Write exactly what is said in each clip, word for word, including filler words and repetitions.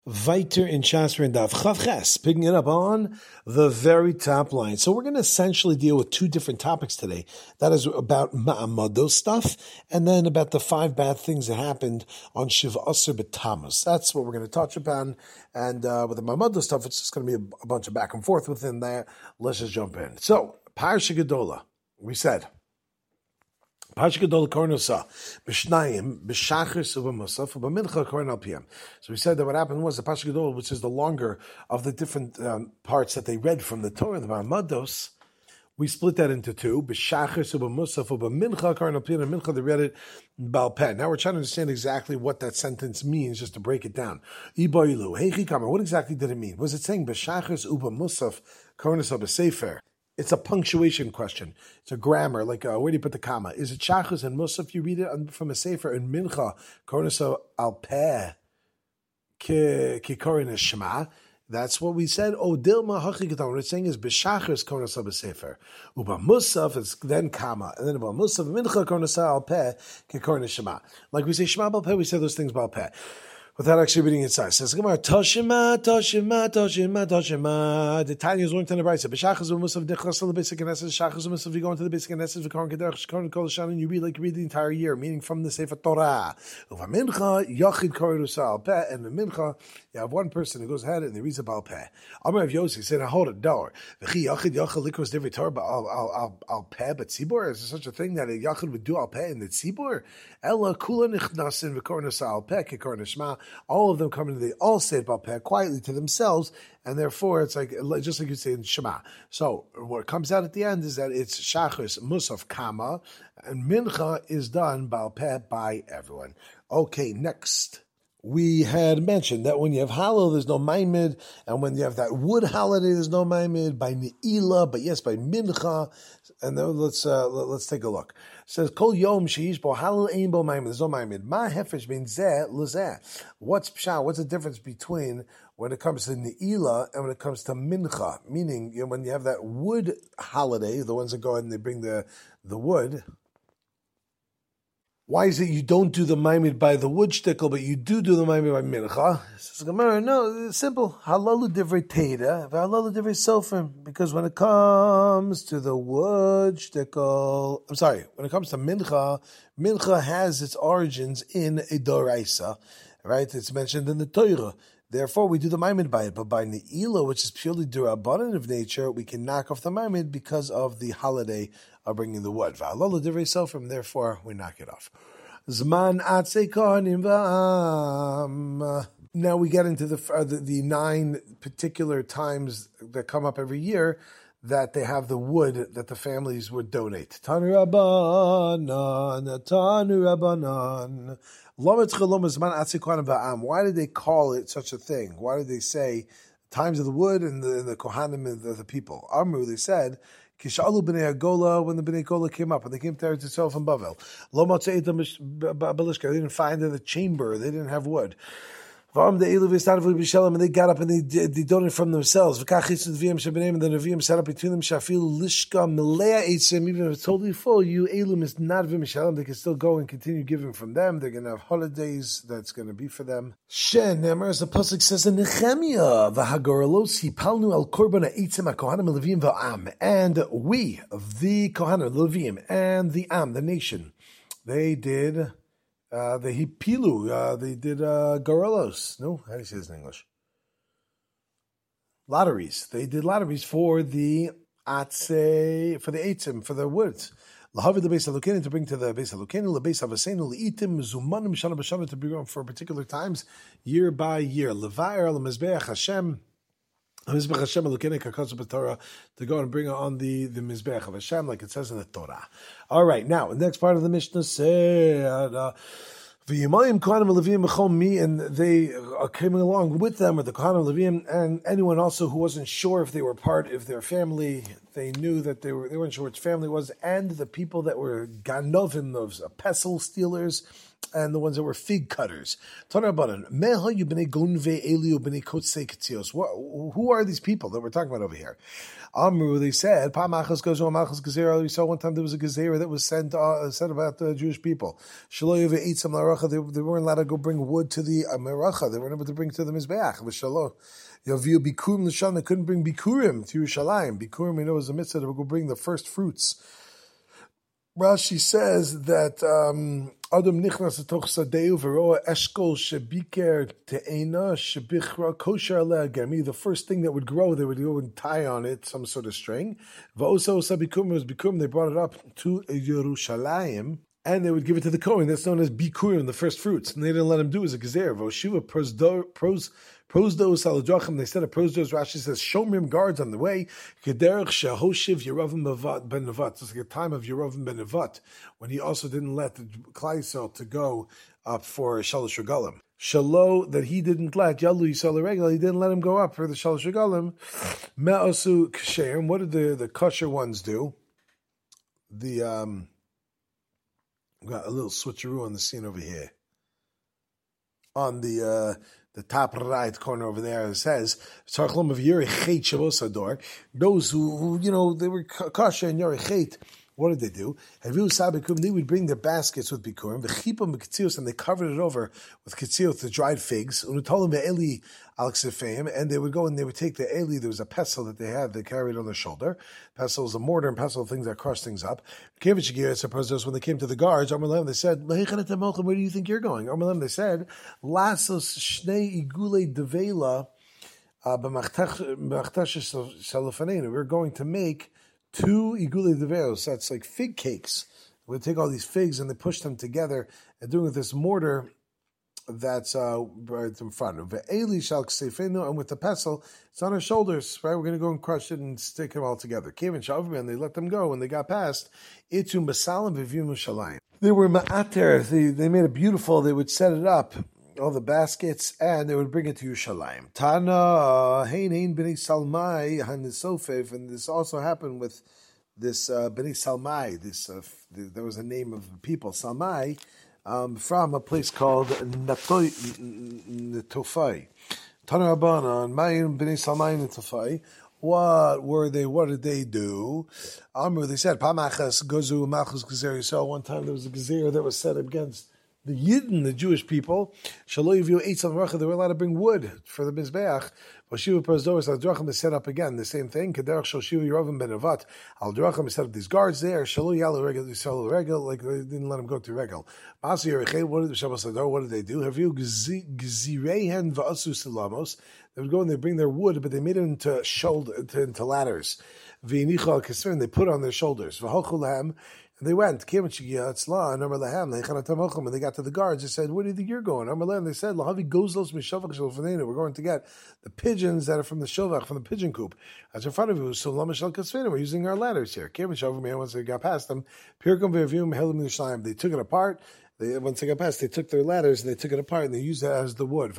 Weiter in Shasper and Daf Chav Ches, picking it up on the very top line. So we're going to essentially deal with two different topics today. That is about Ma'amado stuff, and then about the five bad things that happened on Shiva Asr B'Tammuz. That's what we're going to touch upon. And uh, with the Ma'amado stuff, it's just going to be a, a bunch of back and forth within there. Let's just jump in. So, Parsha Gedola, we said, Parsha Gedola Kornosa, B'Shnayim, B'Shachris U'B'Musaf, U'B'Mincha Korn Al P M. So we said that what happened was the Parsha Gedola, which is the longer of the different um, parts that they read from the Torah, the Ma'amados, we split that into two. B'Shachris U'B'Musaf, U'B'Mincha Korn Al P M, and Mincha, they read it Baal Peh. Now we're trying to understand exactly what that sentence means, just to break it down. Iboilu, Heichi Kama, what exactly did it mean? Was it saying B'Shachris U'B'Musaf, Kornosa B'Sefer? It's a punctuation question. It's a grammar, like uh, where do you put the comma? Is it Shachris and Musaf? You read it from a Sefer in Mincha, Kornasa al Peh, ki Korin Shema. That's what we said. Oh, Dilma Hachikaton. What it's saying is B'Shachris Kornasa b'Sefer. Uba Musaf, it's then comma. And then about Musaf, Mincha Kornasa al Peh, ki Korin Shema. Like we say Shema Bal Peh, we say those things Bal Peh, without actually reading it. Says, says Gemara, Toshima, Toshima, Toshima, Toshima. The Tanya is learned in the Brisa. B'Shachas u'Musaf dechlas the basic Knesset. Shachas u'Musaf, you go into the basic Knesset. V'Korin Kederach Shkorin Kol Hashan, and you read like you read the entire year, meaning from the Sefer Torah. Uva Mincha Yachid Korin Usa al Peh, and the Mincha, you have one person who goes ahead and he reads about Peh. Amar of Yossi said, "Hold it, door. V'Chi Yachid Yachid Likros Divrei Torah al al al al Peh, but Tzibur, is there such a thing that a Yachid would do al Peh in the Tzibur? Ella Kula Nichnasin V'Korin Usa al Peh Kikorin Shema. All of them come they all say it Baal Peh quietly to themselves, and therefore it's like just like you say in Shema. So what comes out at the end is that it's Shachris Musaf Kama, and Mincha is done Baal Peh by everyone. Okay, next. We had mentioned that when you have Hallel, there's no Maimid, and when you have that wood holiday, there's no Maimid by Ne'ilah, but yes, by Mincha. And then let's uh, let's take a look. It says Kol Yom Sheish Bo Hallel Ein Bo Maimid. There's no Maimid. Ma Hefesh means Zeh Lezeh. What's Pshat? What's the difference between when it comes to Ne'ilah and when it comes to Mincha? Meaning, you know, when you have that wood holiday, the ones that go ahead and they bring the the wood. Why is it you don't do the Maimid by the wood shtickle, but you do do the Maimid by Mincha? Says Gemara, no, it's simple. Halalu divrei teira, halalu divrei sofrim. Because when it comes to the wood shtickle, I'm sorry, when it comes to Mincha, Mincha has its origins in a doraisa, right? It's mentioned in the Torah. Therefore, we do the Maimid by it. But by Ne'ilah, which is purely durabanan of nature, we can knock off the Maimid because of the holiday of bringing the wood. Va'alala divrei sofrim, therefore, we knock it off. Zman atzei kohanim va'am. Now we get into the, uh, the the nine particular times that come up every year that they have the wood that the families would donate. Tanu Rabbanan, Tanu Rabbanan. Why did they call it such a thing? Why did they say times of the wood and the, and the Kohanim and the, the people? Amru, they said, Kishalu b'nei Agola, when the b'nei Agola came up, and they came to Eretz Yisrael from Bavel. Lo motzei Belishka, they didn't find the chamber, they didn't have wood. And they got up and they, they donated from themselves. And the Nevi'im set up between them, even if it's totally full, you Elum is not Vim, they can still go and continue giving from them. They're going to have holidays that's going to be for them. Shen, as the Pasuk says in Nehemiah, and we, the Kohanim, the Leviim, and the Am, the nation, they did... Uh, the hipilu, uh, they did uh, gorillos. No, how do you say this in English? Lotteries. They did lotteries for the atze, for the eitzim, for the woods. Lahavi the base allocated to bring to the base allocated, the base avasenu, leitim, zumanim, shana b'shana to bring on for particular times, year by year. Levair, lemizbeach Hashem. Mizbeach Hashem Elokeinu Kakatzu b'Torah, to go and bring on the, the Mizbeach of Hashem, like it says in the Torah. All right, now, the next part of the Mishnah said, V'yimayim Kohanim Levim B'chol Mi, and they came along with them, or the Kohanim Levim, and anyone also who wasn't sure if they were part of their family, they knew that they were, they weren't sure which family it was, and the people that were Ganovim, those pestle stealers, and the ones that were fig cutters. Who are these people that we're talking about over here? Amru, they said, we saw one time there was a gezerah that was sent uh, said about the Jewish people. They, they weren't allowed to go bring wood to the uh, meracha. They weren't able to bring to the mizbeach. They couldn't bring bikurim to Yerushalayim. Bikurim, we know, is a mitzvah to go bring the first fruits. Rashi says that um, Adam nichnas etoch sadeu v'roa eshkol shebiker te'ena shebichra kosher aleh gami. The first thing that would grow, they would go and tie on it some sort of string. V'osa osa bikurim, was bikurim. They brought it up to Yerushalayim, and they would give it to the Kohen. That's known as bikurim, the first fruits. And they didn't let him do it as a gezer. V'oshiva pros. Prosdos aladrachim, they said a prosdos. Rashi says shomrim, guards on the way. Kederach shehoshiv Yeravim ben Nevat. It's like a time of Yeravim ben Nevat when he also didn't let the Klal Yisrael to go up for Shalosh Regalim. Shalo, that he didn't let Yalu Yisrael Regal, he didn't let him go up for the Shalosh Regalim. Me'asu ksherim. What did the the kosher ones do? The um, got a little switcheroo on the scene over here. On the uh. The top right corner over there, it says, those who, who, you know, they were kosher and Yorichet, what did they do? They would bring their baskets with bikurim, and they covered it over with ketzios, the dried figs, and they would go and they would take the eli, there was a pestle that they had, they carried on their shoulder. Pestle is a mortar and pestle, things that crush things up. I suppose when they came to the guards, they said, where do you think you're going? They said, Lasos shnei igule devela we're going to make two igule develos, that's like fig cakes. We take all these figs and they push them together and doing this mortar that's uh, right in front of Eli shal ksefenu, and with the pestle, it's on our shoulders. Right, we're going to go and crush it and stick them all together. Kevin Shavim, and they let them go when they got past. Itum basalim v'vim shalayim. They were ma'ater. They they made it beautiful. They would set it up, all the baskets, and they would bring it to Yerushalayim. Tana hein hein b'nei Salmai hanisofev, and this also happened with this uh, b'nei Salmai. This uh, there was a name of people, Salmai, um, from a place called Netofai. Tana Rabbanan Mayim b'nei Salmai Netofai. What were they? What did they do? Amru, they said Pamachas Gozu Machus Gezer Yisrael. One time there was a gezer that was set against the Yidden, the Jewish people. Shaloyivyu ate some racha. They were allowed to bring wood for the mizbeach. Vashiva Prosdoris al Drachim is set up again. The same thing. Kederach Shoshiva Yeravim ben Nevat al Drachim is set up these guards there. Shalo Yalu Regel Yisrael Regel, like they didn't let him go to Regel. Masi Yerechei. What did the Shabbos Ador? What did they do? Have you Gzirehen va'asu Silamos? They would go and they bring their wood, but they made it into shoulder into, into ladders. V'inicha Kesrin, they put on their shoulders. V'hochulahem. And they went, and they got to the guards. They said, where do you think you're going? And they said, we're going to get the pigeons that are from the shovach, from the pigeon coop. That's in front of you. So we're using our ladders here. Once they got past them, they took it apart. They, once they got past, they took their ladders and they took it apart and they used it as the wood.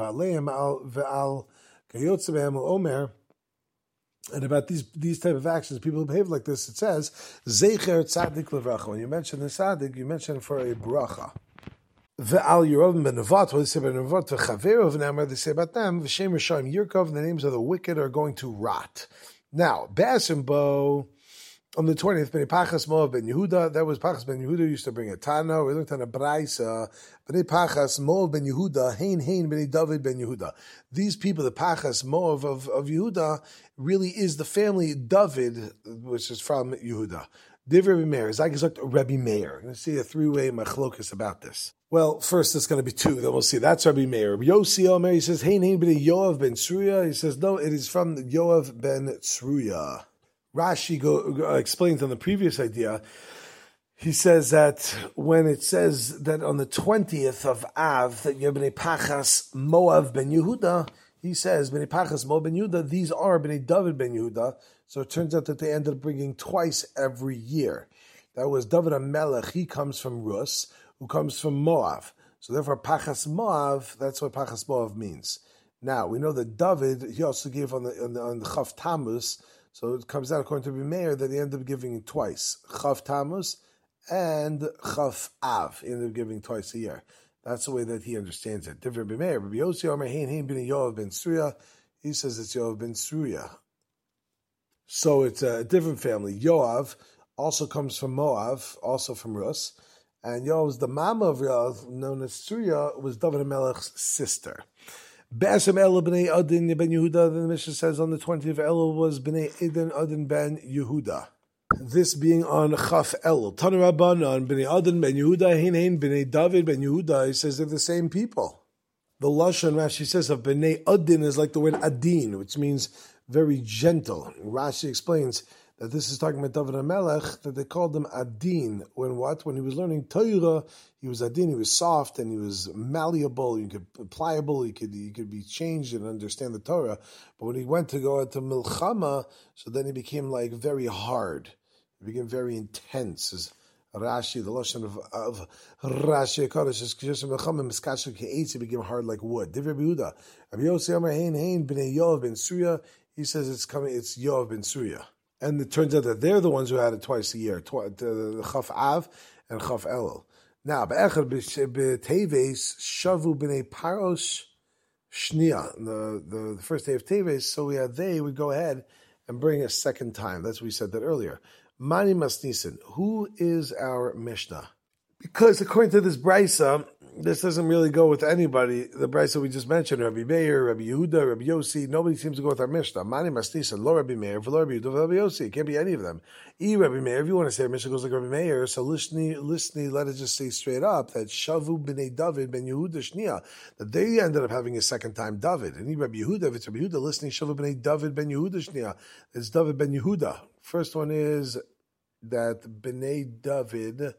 And about these these type of actions, people who behave like this, it says, Zecher tzaddik levracha. When you mention the tzaddik, you mention for a bracha. Ve'al Yeravim ben Nevat, what they say about Nevat, v'chaver of Namar, they say about them, v'shem Rishayim Yirkov, the names of the wicked are going to rot. Now, Basimbo, on the twentieth, Bnei Pachas Moav ben Yehuda, that was Pachas ben Yehuda used to bring a Tana, we looked at a Braisa, Bnei Pachas Moav ben Yehuda, Hein Hein Bnei David ben Yehuda. These people, the Pachas Moav of, of Yehuda, really is the family David, which is from Yehuda. Div Rebbe Meir, Zagazak Rebbe Meir. We're going to see a three-way machlokas about this. Well, first it's going to be two, then we'll see. That's Rebbe Meir. Yossi Omer, he says, Hein Hein Bnei Yoav ben Tzruya. He says, no, it is from Yoav ben Tzruya. Rashi go, go, explains on the previous idea. He says that when it says that on the twentieth of Av that you have Bnei Pachas Moav ben Yehuda, he says Bnei Pachas Moav ben Yehuda. These are Bnei David ben Yehuda. So it turns out that they ended up bringing twice every year. That was David HaMelech. He comes from Rus, who comes from Moav. So therefore, Pachas Moav. That's what Pachas Moav means. Now we know that David he also gave on the on the, on the Chav Tammuz. So it comes out according to Rebbe Meir that he ended up giving it twice. Chav Tammuz and Chav Av. He ended up giving twice a year. That's the way that he understands it. Divrei Rabbi Meir, Rabbi Yossi Omer Hein Hein ben Yoav ben Tzuria. He says it's Yoav ben Tzuria. So it's a different family. Yoav also comes from Moav, also from Rus. And Yoav was the mama of Yoav, known as Tzuria, was David HaMelech's sister. Be'ashem Elul b'nei Adin ben Yehuda, then the Mishnah says on the twentieth of Elul was b'nei Adin Adin ben Yehuda. This being on Chaf Elul. Tana Rabbanan b'nei Adin ben Yehuda, hein hein b'nei David ben Yehuda. He says they're the same people. The Lashon Rashi says of b'nei Adin is like the word Adin, which means very gentle. Rashi explains that this is talking about David HaMelech, that they called him Adin. When what? When he was learning Torah, he was Adin, he was soft, and he was malleable, he could pliable, he could he could be changed and understand the Torah. But when he went to go into Milchama, so then he became like very hard. He became very intense. As Rashi, the Lashon of, of Rashi HaKadosh is Milchama Miskasher Ke'etz, he became hard like wood. Divrei Rabbi Yehuda, Rabbi Yossi Amar Hein Hein b'nei Yoav ben Tzuria. He says it's coming. It's Yoav ben Tzuria. And it turns out that they're the ones who had it twice a year, tw- the Chaf Av and Chaf Elul. Now, Be'echad b'Teves shavu b'nei Paros shnia, the, the the first day of Teves. So we had they would go ahead and bring a second time. That's what we said that earlier. Mani Masnisen, who is our Mishnah? Because according to this Brisa, this doesn't really go with anybody. The Brisa we just mentioned, Rabbi Meir, Rabbi Yehuda, Rabbi Yossi, nobody seems to go with our Mishnah. Mani Masnisa, lo Rabbi Meir, lo Rabbi Yehuda, Rabbi Yossi. It can't be any of them. E Rabbi Meir, if you want to say our Mishnah goes like Rabbi Meir, so listen, listen, let it just say straight up that Shavu b'nei David ben Yehuda shnia, that they ended up having a second time David. And E Rabbi Yehuda, if it's Rabbi Yehuda, listening Shavu b'nei David ben Yehuda shnia, it's David ben Yehuda. First one is that b'nei David,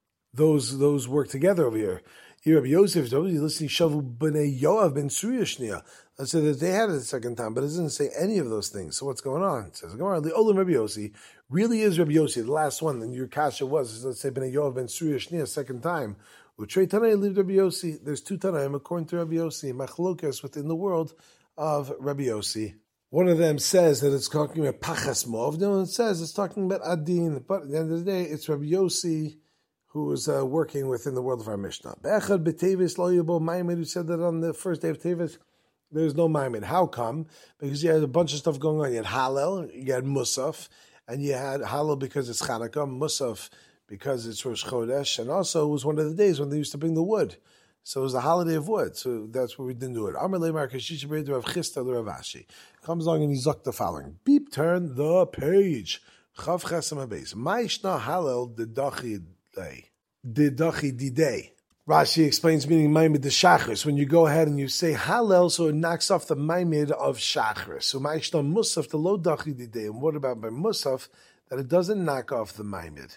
those those work together over here. Rabbi Yosef, you listening Shavu b'nei Yoav ben Tzuria shnia. Let's say that they had it the second time, but it doesn't say any of those things. So what's going on? It says, "Gemara, the Olam Rabbi Yossi really is Rabbi Yossi, the last one." Then your kasha was, let's say b'nei Yoav ben Tzuria shnia, second time. Utrei Tanai lived Rabbi Yossi. There's two Tanaim according to Rabbi Yossi, machlokas within the world of Rabbi Yossi. One of them says that it's talking about Pachas Mov. The other one says it's talking about Adin. But at the end of the day, it's Rabbi Yossi who was uh, working within the world of our Mishnah. Be'echad b'Teves lo yabo Maimed, who said that on the first day of Teves, there's no Maimed. How come? Because you had a bunch of stuff going on. You had Hallel, you had Musaf, and you had Hallel because it's Chanukah, Musaf because it's Rosh Chodesh, and also it was one of the days when they used to bring the wood. So it was the holiday of wood. So that's why we didn't do it. Amar le'mar kashish b'reid Rav Chisda l'Rav Ashi. Comes along and he zucked the following. Beep, turn the page. Chav chesem habeis. Ma'ishna Hallel dedachi day. Dedachi didei. Rashi explains meaning Maimid de Shachris. When you go ahead and you say Hallel, so it knocks off the Maimid of Shachris. So Ma'ishna Musaf the lo dachi didei. And what about by Musaf? That it doesn't knock off the Maimid.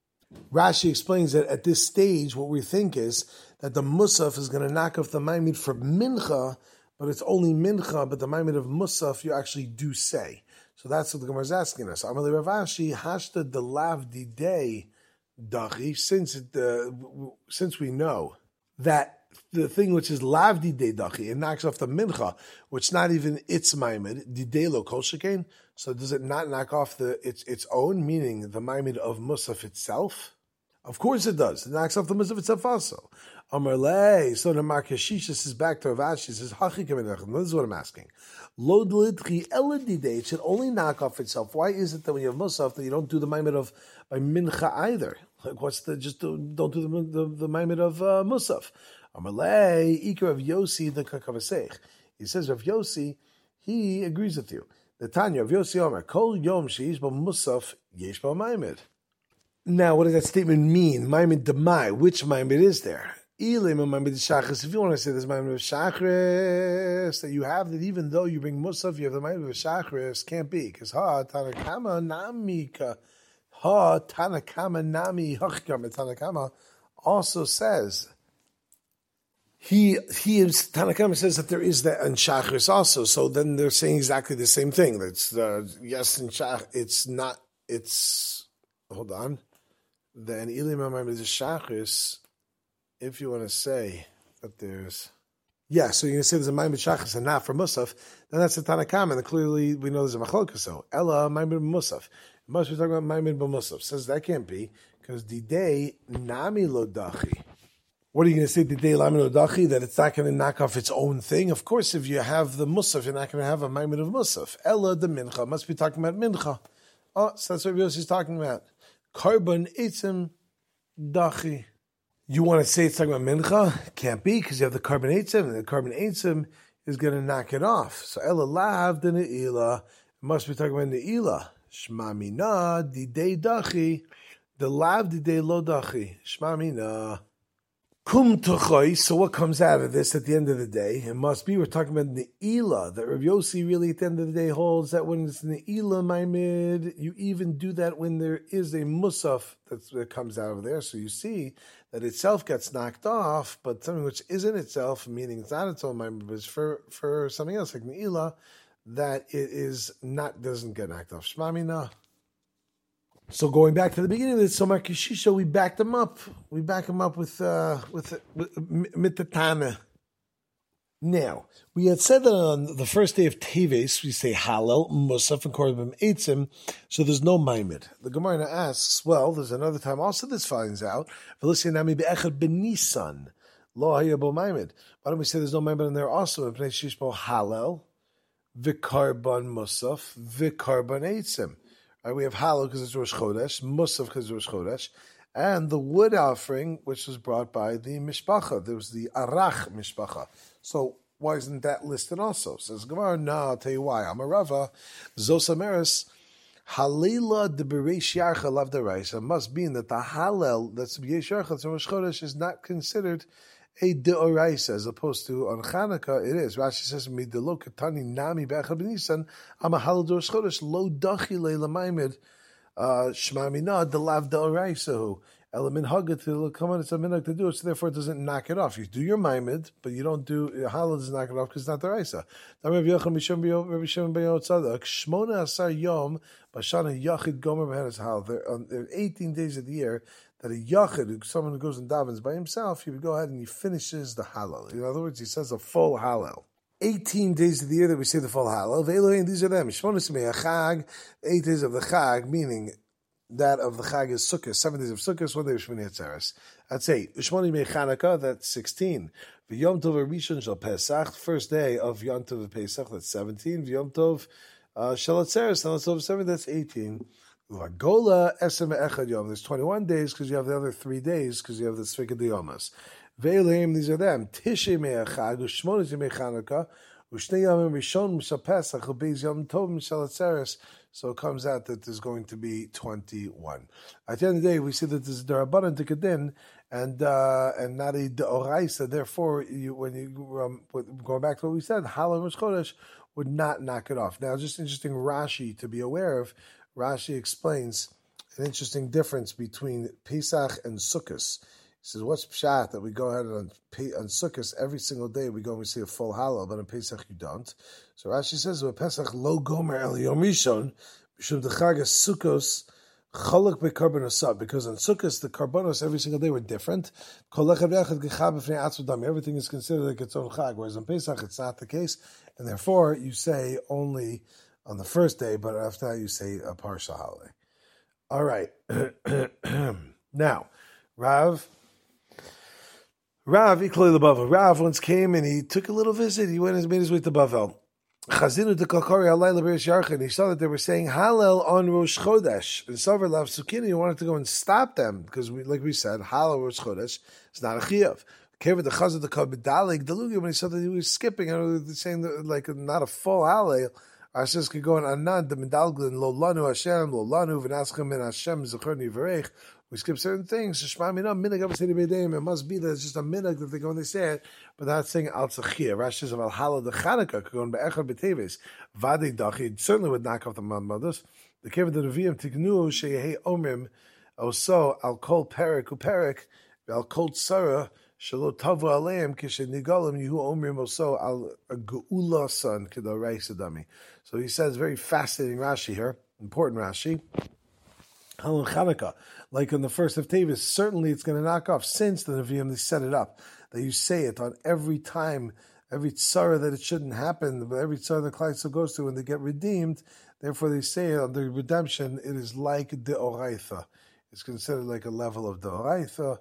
Rashi explains that at this stage, what we think is that the Musaf is going to knock off the Maimid for Mincha, but it's only Mincha, but the Maimid of Musaf you actually do say. So that's what the Gemara is asking us. Amalei Rav Ashi, Hashta de lav didei dachi, since it, uh, since we know that the thing which is lav didei dachi, it knocks off the Mincha, which not even its Maimid, didei lo kol shekain. So does it not knock off the its its own, meaning the Maimid of Musaf itself? Of course it does. It knocks off the Musaf itself also. Amar lei, so the Markashishis is back to Rav Ashi, says, Hachi kaminachem. This is what I'm asking. Lo d'lidchi eladidei, it should only knock off itself. Why is it that when you have Musaf that you don't do the Maimid of by Mincha either? Like what's the, just do, don't do the, the, the Maimid of uh, Musaf. Amar lei, Iker of Yossi, the Kakavasech. He says, Rav Yossi, he agrees with you. The Tanya of Yossi Omer, Kol Yom Sheish Ba Musaf Yesh Ba Maimed. Now, what does that statement mean? Maimed Demai, which Maimed is there? Ilim Maimed Shachris. If you want to say there's Maimed of Shachris, that you have that even though you bring Musaf, you have the Maimed of Shachris, can't be. Because Ha Tanakama Namika, Ha Tanakama Nami Hachkam, Tanakama also says, He he Tanakama says that there is that in Shachris also. So then they're saying exactly the same thing. That's uh, yes in Shach. It's not. It's hold on. Then Ilim Amayim is Shachris. If you want to say that there's yeah, so you're gonna say there's a Maimid Shachris and not for Musaf, then that's the Tanakama. And clearly we know there's a Machlokes. So Ella Maimid Musaf. It must be talking about Maimid Musaf. Says that can't be because the day Nami Lo Dachi. What are you going to say to Day Lamed Odachi? That it's not going to knock off its own thing? Of course, if you have the Musaf, you're not going to have a Maimon of Musaf. Ella the Mincha must be talking about Mincha. Oh, so that's what Yossi is talking about. Carbon Eitzim Dachi. You want to say it's talking about Mincha? Can't be, because you have the carbon Eitzim, and the carbon Eitzim is going to knock it off. So Ella Lav the Ne'ilah. It must be talking about Ne'ilah. Shma Mina di Day Dachi. The Lav di Day Lo Dachi. Shma Mina. Kum Tuchoy. So what comes out of this at the end of the day? It must be, we're talking about Ne'ilah. That Rav Yossi really at the end of the day holds that when it's Ne'ilah Maimid, you even do that when there is a Musaf that's, that comes out of there. So you see that itself gets knocked off, but something which isn't itself, meaning it's not its own Maimid, but it's for, for something else like Ne'ilah, that it is not, doesn't get knocked off. Shmamina. So going back to the beginning of this, so Markishisha, we backed him up. We back him up with uh, with, with Mitatana. Now, we had said that on the first day of Teves, we say Hallel, Musaf, and Korban Eitzim, so there's no Maimid. The Gemara asks, well, there's another time also this finds out, Velisianami be'echad b'Nisan, lo hayabo Maimid. Why don't we say there's no Maimid in there also? In place Shishmo Hallel, v'Karban Musaf, v'Karban Eitzim. Right, we have Hallel because it's Rosh Chodesh, Musaf because it's Rosh Chodesh, and the wood offering, which was brought by the Mishpacha. There was the Arach Mishpacha. So why isn't that listed also? Says Gemara, no, I'll tell you why. I'm a Rava. Zosameris, Halila de Bereish Yarcha Lav Deraisa must mean that the Hallel that's Bereish Yarcha to Rosh Chodesh is not considered a deoraisa, as opposed to on Chanukah it is. Rashi says, "Mi delo katani nami be'echad b'Nisan am a halal Rosh Chodesh lo dachi leila maimed shma mina delav deoraisahu elamin hagat to come on. It's a minhag to do it, so therefore it doesn't knock it off. You do your maimed, but you don't do halal doesn't knock it off because it's not deoraisa. Rabbi Yochanan Mishum Rabbi Shimon ben Yotzadok shmona asar yom b'shana yachid gomer b'heres halal. There are eighteen days of the year that a yachid, someone who goes and davens by himself, he would go ahead and he finishes the halal. In other words, he says a full halal. eighteen days of the year that we say the full halal. Ve'elohein, these are them. Shmonos me'achag, eight days of the chag, meaning that of the chag is Sukkot, seven days of Sukkot, one day of Shmini Atzeres. That's eight. Ushmoni me'chanukah, that's sixteen. V'yom tov rishon shel Pesach, first day of Yom Tov Pesach, that's seventeen. V'yom tov uh, shel Atzeres, Yom Tov seven, that's eighteen. Vagola esem echad yom. There's twenty-one days because you have the other three days because you have the Sfika Diyomas. Ve'elim, these are them. Tishe me'echad, u'shmonis me'chanukah, u'shnei yomim rishon m'shal Pesach, u'beiz yom tov m'shal Atzeres. So it comes out that there's going to be twenty-one. At the end of the day, we see that there's a derabanan tikadin and uh, and not a deoraisa. Therefore, you, when you um, going back to what we said, halal Rosh Chodesh would not knock it off. Now, just interesting Rashi to be aware of. Rashi explains an interesting difference between Pesach and Sukkot. He says, what's pshat that we go ahead on on Sukkot every single day we go and we see a full halal, but on Pesach you don't. So Rashi says, "With Pesach lo gomer el yom rishon, mishum dechag Sukkos chaluk bekarban asab." Because on Sukkot the karbanos every single day were different. Everything is considered like its own chag, whereas on Pesach it's not the case, and therefore you say only on the first day, but after that you say a parsha holiday. All right. Now, Rav, Rav, Ikloi Bavel. Rav once came and he took a little visit. He went and made his way to Bavel. Chazinu to Kalkari Halay L'Beresh Yarcha. He saw that they were saying Hallel on Rosh Chodesh. And Savar Lav Sukini, he wanted to go and stop them because, we, like we said, Hallel Rosh Chodesh is not a chiyuv. Came with the Chazal to Kabidalig Delugi when he saw that he was skipping and saying that, like not a full Hallel. Ashes could go on Anand, the Medalglin, Lo Lanu Hashem, Lo Lanu, V'naschem in Hashem, Zechorni V'reich. We skip certain things. Shema Mina, Minag Avasedi B'deim. It must be that it's just a minag that they go and they say it, but that's saying Al Tzachir. Rashi says of Al Hala the Chanukah, could go on Be'echad B'teves. Vadi Dachi, it certainly would knock off the Madmados. The Kevin the Nevi'im, Tiknu, Sheyehe Omrim, Oso, Al Kol Perik, Uperik, Al Kol Tzara, Shalo Tavu Aleim, Kishe Nigalim, Yehu Omrim, Oso, Al Geula Son, Kedorai Sedami. So he says, very fascinating Rashi here, important Rashi. Halal Chanukah, like in the first of Tevis, certainly it's going to knock off, since the Nevi'im, they set it up, that you say it on every time, every tzara that it shouldn't happen, but every tzara the Klal goes to when they get redeemed, therefore they say it on the redemption, it is like deoraitha. It's considered like a level of deoraitha,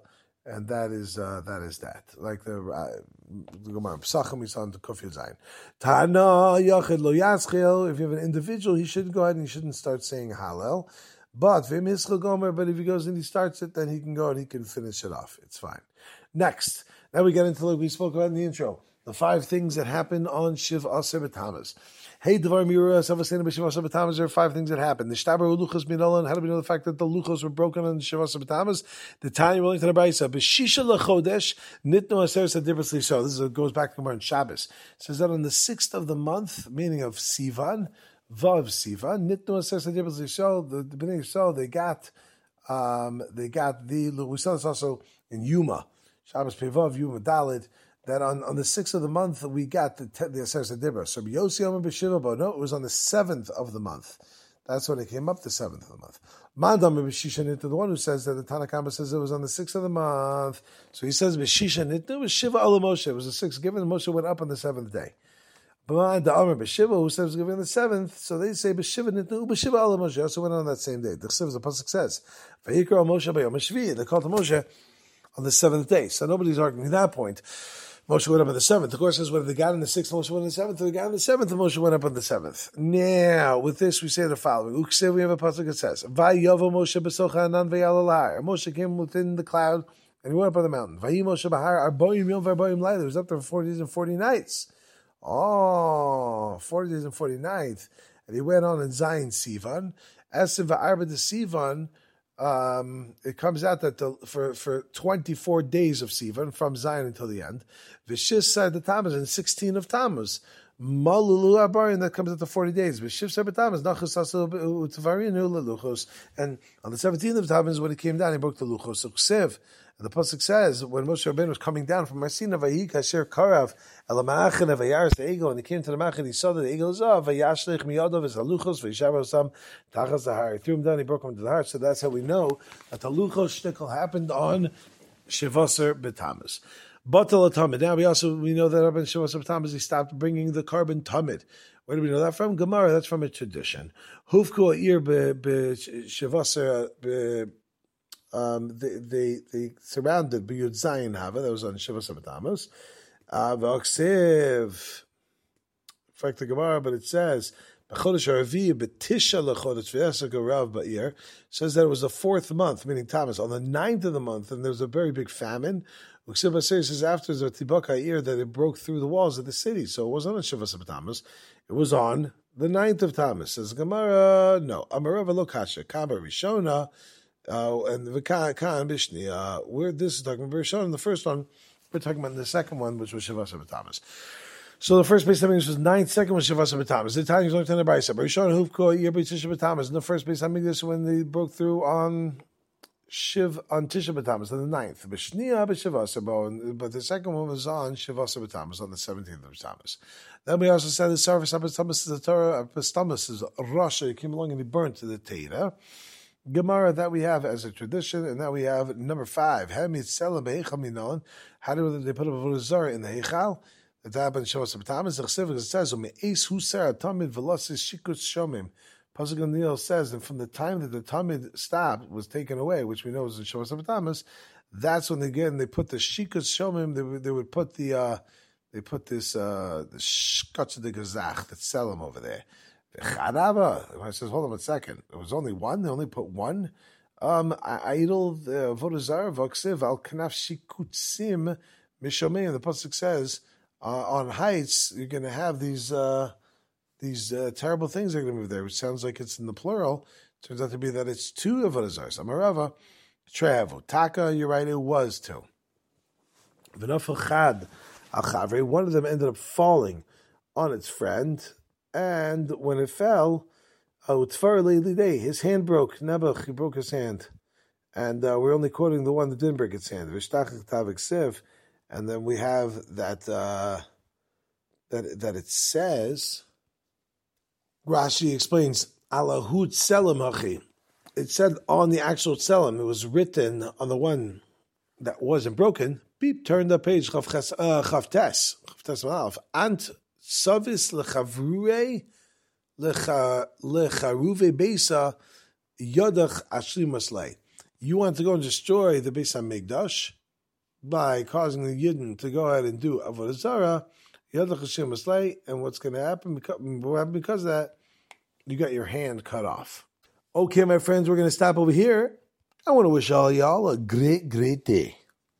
And that is uh, that is that. Like the uh, the Gemara Pesachim we saw in the Kufya Zayin. Tana Yachid Lo Yaschil. If you have an individual, he shouldn't go ahead and he shouldn't start saying Hallel. But Vim Hischel Gomer. But if he goes and he starts it, then he can go and he can finish it off. It's fine. Next, now we get into like we spoke about in the intro. The five things that happen on Shiv Aser B'Tammuz. Hey, Devar Mirua, Savasena B'Shiv Aser B'Tammuz, there are five things that happened. The Shtaber Luchos Minolan, how do we know the fact that the Luchos were broken on Shiv Aser B'Tammuz? The Tanya rolling to the Braisa, B'Shisha L'Chodesh, Nitno Aser Sadibras Lisho. This is, it goes back to Gemara in Shabbos. It says that on the sixth of the month, meaning of Sivan, Vav Sivan, Nitno Aser Sadibras Lisho, the, the B'nai Yisrael, they got, um, they got the, we saw this also in Yuma, Shabbos Pevav, Yuma Dalid, that on, on the sixth of the month, we got the the Aser Dibra. So Yossi Yom B'Shiva, but no, it was on the seventh of the month. That's when it came up, the seventh of the month. Mandam B'Shisha Nitnu, the one who says that the Tanakama says it was on the sixth of the month. So he says B'Shisha Nitnu was Shiva Ala Moshe. It was the sixth given, and Moshe went up on the seventh day. But the Amr B'Shiva, who says it was given on the seventh, so they say B'Shiva Nitnu, B'Shiva Ala Moshe. Also went on that same day. The Chsiv, the Pasuk says, Vayikra Moshe B'Yom HaShvi. They called to Moshe on the seventh day. So nobody's arguing that point. Moshe went up on the seventh. The course says whether they got on the sixth, Moshe went on the seventh, or they got on the seventh, and Moshe went up on the seventh. Now, with this, we say the following. Ukse, we have a pasuk that says, Vayavo Moshe b'socha anan v'yal. Moshe came within the cloud, and he went up on the mountain. Vayi Moshe b'har arboim yom v'arboim layla. He was up there for forty days and forty nights. Oh, forty days and forty nights. And he went on in Zion Sivan. As to v'arba de Sivan, Um, it comes out that the, for, for twenty-four days of Sivan, from Zion until the end, V'shis said the Tammuz, and sixteen of Tammuz, Malulu Abarin, that comes out to forty days, V'shif said the Tammuz, Nachas Asu Utvarinu Leluchos, and on the seventeenth of Tammuz, when he came down, he broke the Luchos, Uksiv. And the pasuk says, when Moshe Rabbeinu was coming down from Marsina, Vayik Hasher Karav, Elamachin Vayaris the eagle, and he came to the Machin, he saw that the eagle is off, Vayashlech Miyadov is Haluchos, Vayishav Sam Tachas the Har. He threw him down, he broke him to the heart. So that's how we know that the Luchos shtickle happened on Shivaser B'Tammuz. Batal Tamid. Now we also we know that up in Shivaser B'Tammuz he stopped bringing the carbon Tamid. Where do we know that from? Gemara. That's from a tradition. Hufku Ir Be Shivaser Be. Um, they, they they surrounded B'Yud Zayin Hava, that was on Shivas B'Tammuz. Uh, V'Oksiv, in fact, the Gemara, but it says, B'Chodesh HaRavi, B'Tisha L'Chodesh V'Yasek Rav Ba'ir, says that it was the fourth month, meaning Tammuz, on the ninth of the month, and there was a very big famine. Oksiv B'Asir says afterwards, Tibak HaIr, that it broke through the walls of the city, so it wasn't on Shivas B'Tammuz, it was on the ninth of Tammuz. Says the Gemara, no, Amarav Lokasha, Kaba Rishona, Uh, and the Khan Bishni, uh, where this is talking about Rishon, the first one, we're talking about the second one, which was Shivasa B'Tammuz. So the first base that means was ninth, second was Shivasa B'Tammuz. The Italians looked in the Brisa. Rishon Huvko Yer B'Tisha B'Tammuz. And the first base that means when they broke through on Shiv on Tisha B'Tammuz on the ninth. B'Shniya B'Shivasa, but the second one was on Shivasa B'Tammuz on the seventeenth of B'Tammuz. Then we also said the service of B'Tammuz is the Torah. B'Tammuz is Rasha. He came along and he burnt to the Torah. Gemara that we have as a tradition, and now we have number five. How do they put up a zara in the heichal? That happened show us B'Tammuz. The Chsiv says, "Umeis hu sar tamid velosis shikutz shomim." Pasuk Neil says, and from the time that the tamid stopped, was taken away, which we know is in Shavas B'Tammuz, that's when again they put the shikutz shomim. They would, they would put the uh, they put this uh, the shkatz de gazach, that selim over there. Charaba. I says, hold on a second. It was only one. They only put one. Um, idol vodazar voksiv al kanaf shikutzim mishomeim. The pasuk says uh, on heights you're going to have these uh, these uh, terrible things that are going to move there, which sounds like it's in the plural. Turns out to be that it's two vodazars. Amarava travel taka. You're right. It was two. V'nafel chad al chavre. One of them ended up falling on its friend. And when it fell, his hand broke. Nebuch, he broke his hand. And uh, we're only quoting the one that didn't break its hand. And then we have that uh, that that it says, Rashi explains, Alahut Selim Hachi. It said on the actual Selim, it was written on the one that wasn't broken. Beep, turn the page, Chavtes, Chavtes Malaf. Ant Savis lechavruve lecharuve besa yodach ashlimaslei. You want to go and destroy the Beis Hamikdash, by causing the Yidden to go ahead and do Avodah Zarah, and what's going to happen because, because of that, you got your hand cut off. Okay, my friends, we're going to stop over here. I want to wish all y'all a great, great day.